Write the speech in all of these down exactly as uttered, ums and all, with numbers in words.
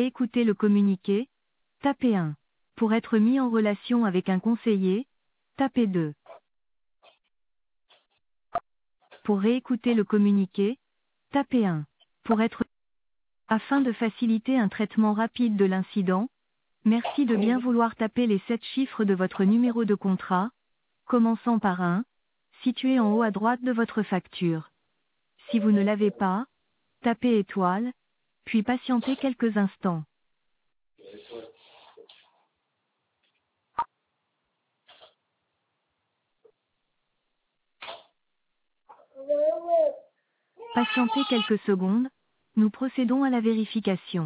réécouter le communiqué, tapez un. Pour être mis en relation avec un conseiller, tapez deux. Pour réécouter le communiqué, tapez un. Pour être... Afin de faciliter un traitement rapide de l'incident, merci de bien vouloir taper les sept chiffres de votre numéro de contrat, commençant par un, situé en haut à droite de votre facture. Si vous ne l'avez pas, tapez étoile, puis patientez quelques instants. Patientez quelques secondes, nous procédons à la vérification.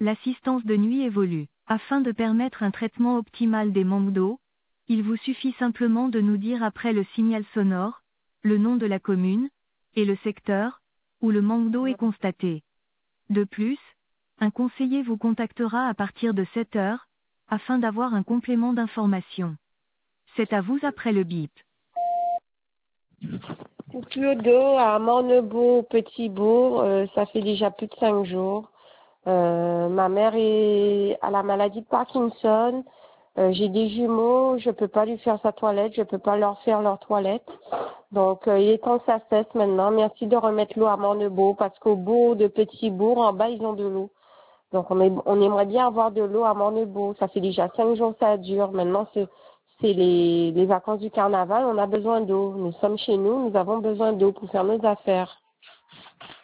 L'assistance de nuit évolue. Afin de permettre un traitement optimal des manques d'eau, il vous suffit simplement de nous dire après le signal sonore, le nom de la commune, et le secteur, où le manque d'eau est constaté. De plus, un conseiller vous contactera à partir de sept heures, afin d'avoir un complément d'information. C'est à vous après le bip. Coupure d'eau à Mornebeau, Petit-Bourg, euh, ça fait déjà plus de cinq jours. Euh, ma mère est à la maladie de Parkinson. Euh, j'ai des jumeaux, je peux pas lui faire sa toilette, je peux pas leur faire leur toilette. Donc euh, il est temps que ça cesse maintenant. Merci de remettre l'eau à Mornebeau parce qu'au bout de Petit-Bourg, en bas ils ont de l'eau. Donc on, est, on aimerait bien avoir de l'eau à Mornebeau. Ça fait déjà cinq jours que ça dure. Maintenant c'est c'est les, les vacances du carnaval, on a besoin d'eau. Nous sommes chez nous, nous avons besoin d'eau pour faire nos affaires.